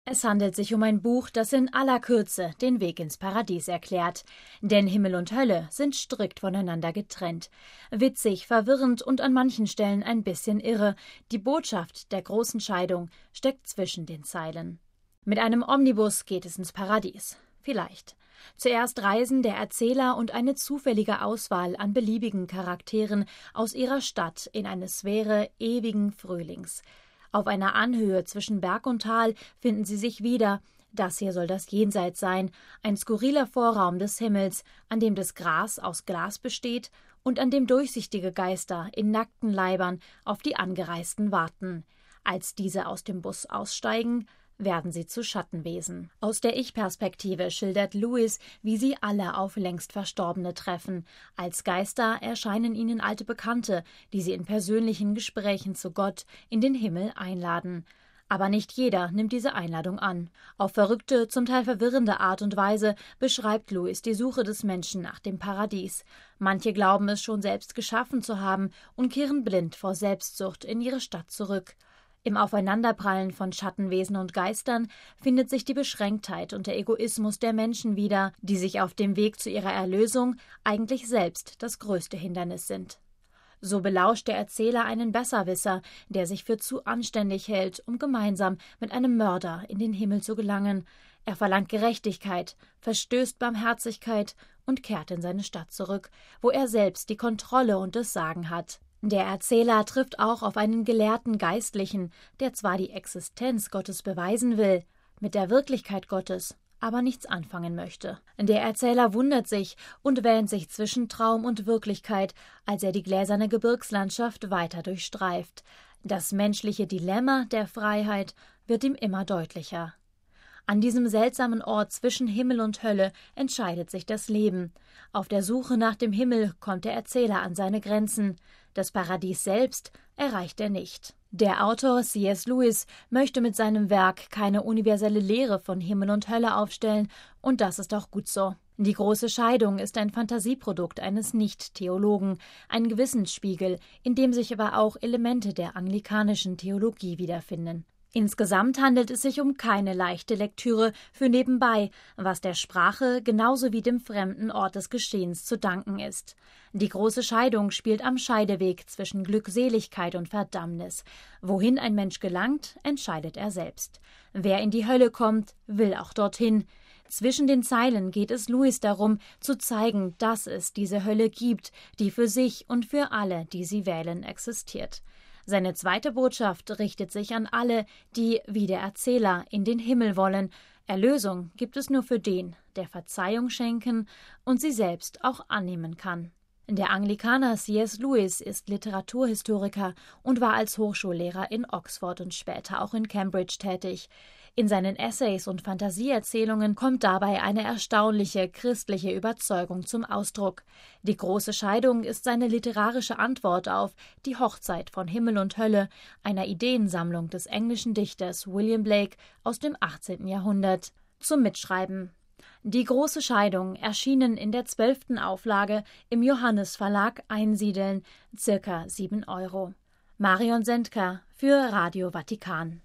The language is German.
Es handelt sich um ein Buch, das in aller Kürze den Weg ins Paradies erklärt. Denn Himmel und Hölle sind strikt voneinander getrennt. Witzig, verwirrend und an manchen Stellen ein bisschen irre. Die Botschaft der großen Scheidung steckt zwischen den Zeilen. Mit einem Omnibus geht es ins Paradies. Vielleicht. Zuerst reisen der Erzähler und eine zufällige Auswahl an beliebigen Charakteren aus ihrer Stadt in eine Sphäre ewigen Frühlings. Auf einer Anhöhe zwischen Berg und Tal finden sie sich wieder. Das hier soll das Jenseits sein, ein skurriler Vorraum des Himmels, an dem das Gras aus Glas besteht und an dem durchsichtige Geister in nackten Leibern auf die Angereisten warten. Als diese aus dem Bus aussteigen, werden sie zu Schattenwesen. Aus der Ich-Perspektive schildert Lewis, wie sie alle auf längst Verstorbene treffen. Als Geister erscheinen ihnen alte Bekannte, die sie in persönlichen Gesprächen zu Gott in den Himmel einladen. Aber nicht jeder nimmt diese Einladung an. Auf verrückte, zum Teil verwirrende Art und Weise beschreibt Lewis die Suche des Menschen nach dem Paradies. Manche glauben es schon selbst geschaffen zu haben und kehren blind vor Selbstsucht in ihre Stadt zurück. Im Aufeinanderprallen von Schattenwesen und Geistern findet sich die Beschränktheit und der Egoismus der Menschen wieder, die sich auf dem Weg zu ihrer Erlösung eigentlich selbst das größte Hindernis sind. So belauscht der Erzähler einen Besserwisser, der sich für zu anständig hält, um gemeinsam mit einem Mörder in den Himmel zu gelangen. Er verlangt Gerechtigkeit, verstößt Barmherzigkeit und kehrt in seine Stadt zurück, wo er selbst die Kontrolle und das Sagen hat. Der Erzähler trifft auch auf einen gelehrten Geistlichen, der zwar die Existenz Gottes beweisen will, mit der Wirklichkeit Gottes aber nichts anfangen möchte. Der Erzähler wundert sich und wähnt sich zwischen Traum und Wirklichkeit, als er die gläserne Gebirgslandschaft weiter durchstreift. Das menschliche Dilemma der Freiheit wird ihm immer deutlicher. An diesem seltsamen Ort zwischen Himmel und Hölle entscheidet sich das Leben. Auf der Suche nach dem Himmel kommt der Erzähler an seine Grenzen. Das Paradies selbst erreicht er nicht. Der Autor C.S. Lewis möchte mit seinem Werk keine universelle Lehre von Himmel und Hölle aufstellen, und das ist auch gut so. Die große Scheidung ist ein Fantasieprodukt eines Nicht-Theologen, ein Gewissensspiegel, in dem sich aber auch Elemente der anglikanischen Theologie wiederfinden. Insgesamt handelt es sich um keine leichte Lektüre für nebenbei, was der Sprache genauso wie dem fremden Ort des Geschehens zu danken ist. Die große Scheidung spielt am Scheideweg zwischen Glückseligkeit und Verdammnis. Wohin ein Mensch gelangt, entscheidet er selbst. Wer in die Hölle kommt, will auch dorthin. Zwischen den Zeilen geht es Lewis darum, zu zeigen, dass es diese Hölle gibt, die für sich und für alle, die sie wählen, existiert. Seine zweite Botschaft richtet sich an alle, die, wie der Erzähler, in den Himmel wollen. Erlösung gibt es nur für den, der Verzeihung schenken und sie selbst auch annehmen kann. Der Anglikaner C.S. Lewis ist Literaturhistoriker und war als Hochschullehrer in Oxford und später auch in Cambridge tätig. In seinen Essays und Fantasieerzählungen kommt dabei eine erstaunliche christliche Überzeugung zum Ausdruck. Die große Scheidung ist seine literarische Antwort auf Die Hochzeit von Himmel und Hölle, einer Ideensammlung des englischen Dichters William Blake aus dem 18. Jahrhundert. Zum Mitschreiben: Die große Scheidung, erschienen in der 12. Auflage im Johannes-Verlag Einsiedeln, ca. 7 €. Marion Sendker für Radio Vatikan.